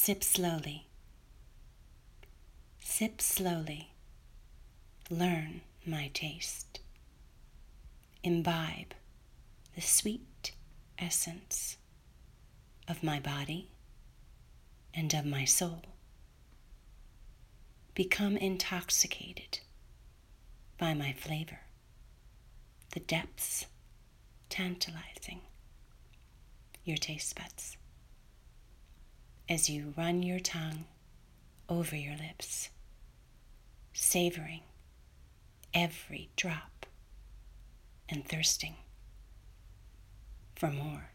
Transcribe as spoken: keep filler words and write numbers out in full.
Sip slowly. Sip slowly. Learn my taste. Imbibe the sweet essence of my body and of my soul. Become intoxicated by my flavor, the depths tantalizing your taste buds as you run your tongue over your lips, savoring every drop and thirsting for more.